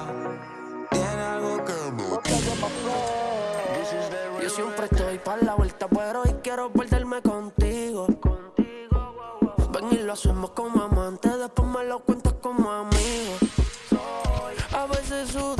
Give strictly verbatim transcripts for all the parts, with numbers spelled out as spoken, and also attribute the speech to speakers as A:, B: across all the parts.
A: Tiene algo que no.
B: Yo siempre estoy para la vuelta, pero hoy quiero perderme contigo. Ven y lo hacemos como amantes, después me lo cuentas como amigo. A veces su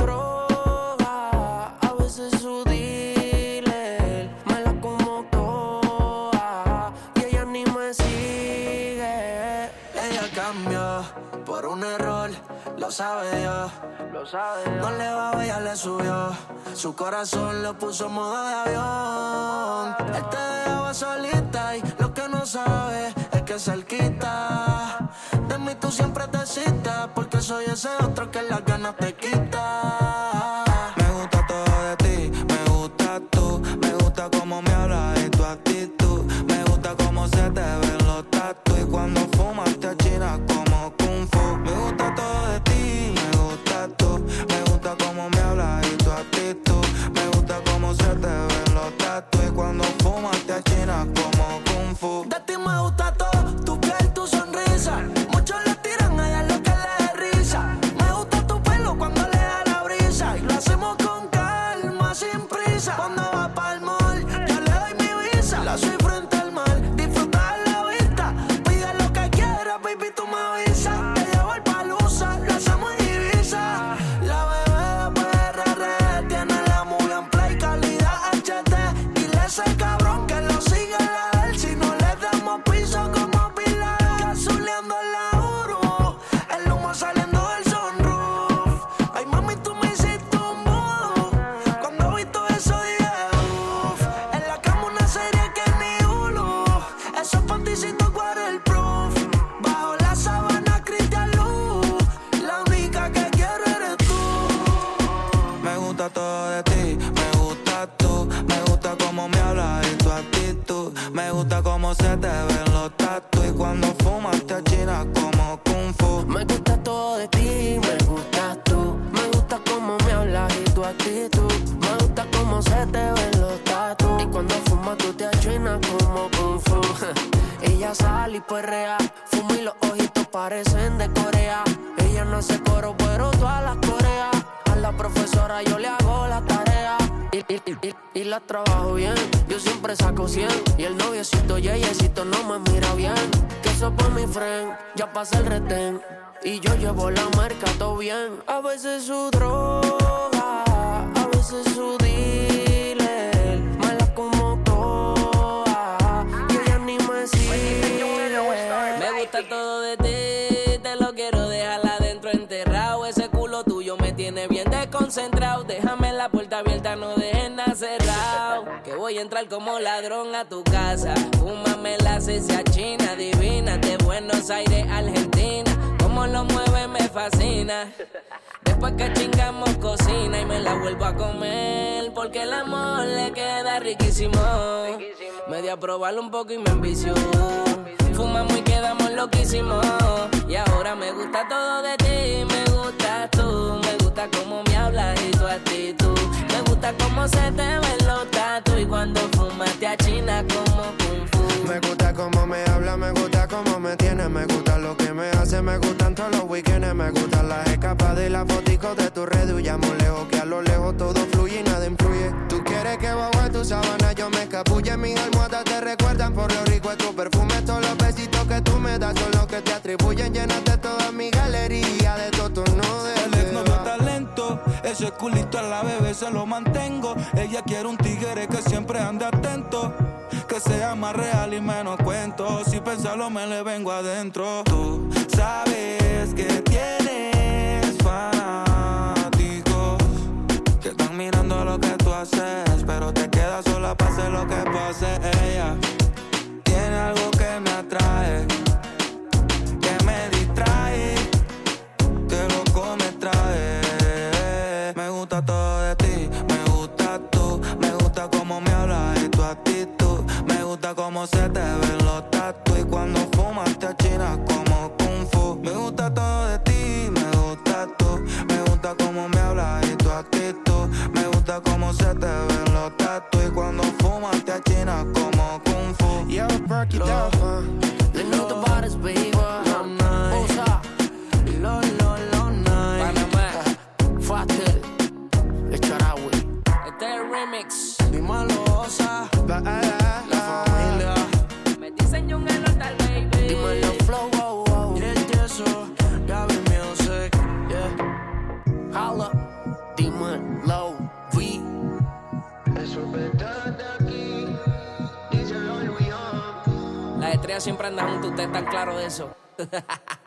B: droga, a veces su dealer, me la como toda y ella ni me sigue.
A: Ella cambió por un error, lo sabe Dios.
B: Lo sabe Dios.
A: No le va, ella le subió. Su corazón lo puso en modo de avión. Él te dejaba solita y lo que no sabe es que cerquita de mí tú siempre te citas, porque soy ese otro que las ganas te quita. Me gusta todo de ti, me gusta tú, me gusta cómo me hablas y tu actitud. Me gusta cómo se te ven los tatu y cuando fumas te achinas como kung fu. Me gusta todo de ti, me gusta tú, me gusta cómo me hablas y tu actitud. Me gusta cómo se te ven los tatu y cuando fumas te achinas como kung fu. De ti me gusta todo, tu piel, tu sonrisa. Muchos le tiran a ella lo que le dé risa. Me gusta tu pelo cuando le da la brisa y lo hacemos con calma, sin prisa. Cuando va pa'l mall, yo le doy mi visa. La soy frente al mar, disfruta de la vista. Pide lo que quieras, baby, tú me avisas. Te llevo al Palusa, lo hacemos en Ibiza. La bebé de P R R tiene la movie en play, calidad H D. Dile a ese cabrón que lo siga en la del. Si no le damos piso como Pilar, gasoleando la Uru, el humo saliendo del sunroof. Ay, mami, tú me hiciste un voodoo. Cuando vi todo eso dije uff. En la cama una serie que ni Hulu. Esos panticitos waterproof. Bajo la sábana Cristian Luz. La única que quiero eres tú. Me gusta todo de ti, me gusta tú. Me gusta cómo me hablas y tu actitud. Me gusta cómo se te ven los tatu y cuando fumas te achinas como kung fu.
B: Me gusta todo de ti, me gustas tú. Me gusta cómo me hablas y tu actitud. Me gusta cómo se te ven los tatu y cuando fumas tú te achinas como kung fu. Ella sale y perrea, fuma y los ojitos parecen de Corea. Ella no hace coro, pero todas las coreas. A la profesora yo le hago la tarea y, y, y, y, y la trabajo bien. Yo siempre saco cien y el noviecito yeyecito no me mira bien. Que eso por mi friend, ya pasa el retén y yo llevo la marca todo bien. A veces su droga, a veces su dealer, me la como toda y ella ni me sigue.
C: Me gusta todo de ti, te lo quiero dejar adentro enterrado. Ese culo tuyo me tiene bien desconcentrado. Déjame la puerta abierta, no dejes nada cerrado. Que voy a entrar como ladrón a tu casa. Fúmame la cecia china, divina, de Buenos Aires, Argentina. Como lo mueve me fascina. Después que chingamos cocina y me la vuelvo a comer, porque el amor le queda riquísimo. Me di a probarlo un poco y me envició. Fumamos y quedamos loquísimos. Y ahora me gusta todo de ti, me gusta tú. Me gusta cómo me hablas y tu actitud. Me gusta cómo se te ven los tatu y cuando fumas te achinas como kung fu.
A: Me gusta cómo me habla, me gusta cómo me tiene. Me gusta lo que me hace, me gustan todos los weekends. Me gustan las escapadas y las foticos de tu red. Huyamos lejos, que a lo lejos todo fluye y nada influye. Tú quieres que bajo en tu sábana yo me escapulle. Mis almohadas te recuerdan por lo rico de tu perfume. Todos los besitos que tú me das son los que te atribuyen. Llenaste toda mi galería de todo tu nudes.
D: El ex no veo talento, ese culito a la bebé se lo mantengo. Ella quiere un tigre que siempre ande atento, que sea más real y menos cuento. Si pensarlo me le vengo adentro. Tú sabes que tienes fanáticos que están mirando lo que tú haces, pero te quedas sola para hacer lo que pase. Ella tiene algo que me atrae, que me distrae, que loco me trae. Me gusta todo de ti, me gusta tú. Me gusta cómo me hablas y tu actitud. Me gusta cómo se te ven los tatu y cuando fumas te achinas como kung fu. Me gusta todo de ti, me gusta tú. Me gusta cómo me hablas y tu actitud. Me gusta cómo se te ven los tatu y cuando fumas te achinas como kung fu.
A: Yo, Perky Duff,
B: Le know the bodies, baby.
A: Lo night.
B: Osa,
A: Lo, lo, lo night.
B: Panamá, Fa, Holla, dímelo, V.
E: Eso es verdad aquí, díselo New York.
C: Las estrellas siempre andan juntos, ustedes están claros de eso.